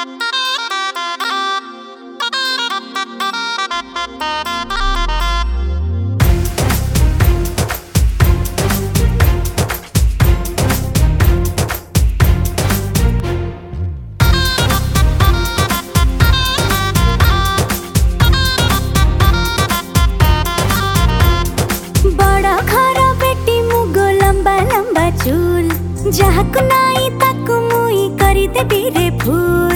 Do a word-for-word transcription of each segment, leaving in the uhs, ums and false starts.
जहाकु नाई ताकु मुई करी देबी रे फूल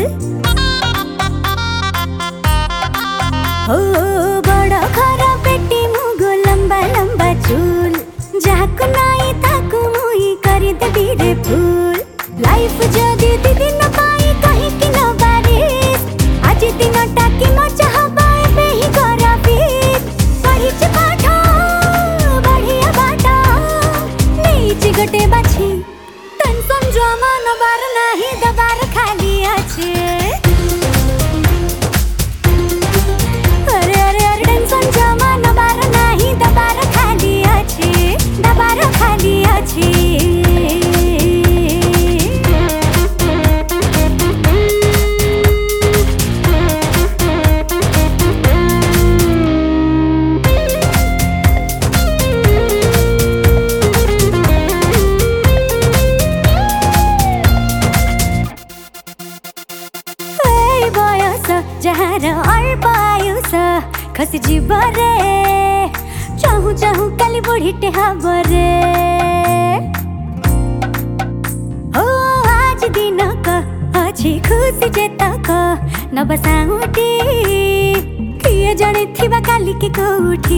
हो बड़ा खरा बेटी मुगो लंबा लंबा चूल जहाकु नाई ताकु मुई करी देबी रे फूल लाइफ जदी दीदी न पाई कहीं कि न बारिश आज दिन टाकी म चाहबा बे ही करा फिर पढ़ी छ पाठ बढ़िया बाटा नीच गटे बाछी टेंशन जमा नबार नहीं दबार खाली আছে अरे अरे अरे टेंशन जमा नबार नहीं दबार खाली আছে दबार खाली আছে जहार अल्प आयुष खस जीव रे चाहू चाहू काली बुढ़ीटे हब रे हो आज दिन क अच्छी खुशी जेतक न बसाउटी किए जने थिबा काली के कोठी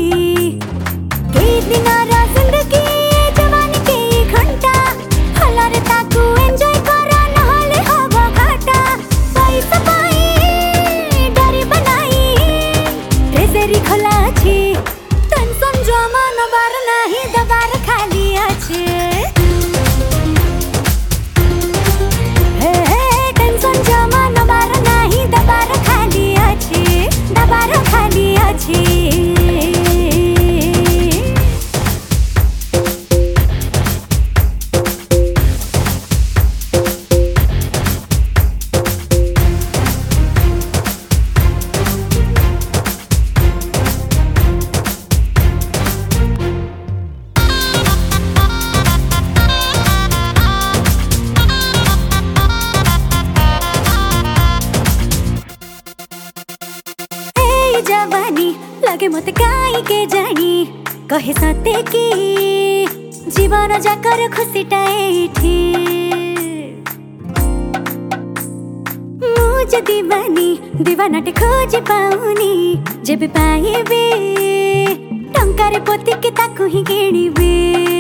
के दिन रा जिंदगी जवानी के घंटा हलरे ताकू एंजॉय करा नहले हब घाटा पैसा पाई खोला छी टेंशन जमा नबार नहीं दबार खाली আছে हे टेंशन जमा नबार नहीं दबार खाली আছে दबार खाली আছে जवानी लगे मत काई के जानी कहे सते की जीवन जाकर खुशीटा एठी मुझे दीवानी दीवानाटे खोज पाउनी जेबे पाइबे टंकारे पोती के ताकू ही किणिबे।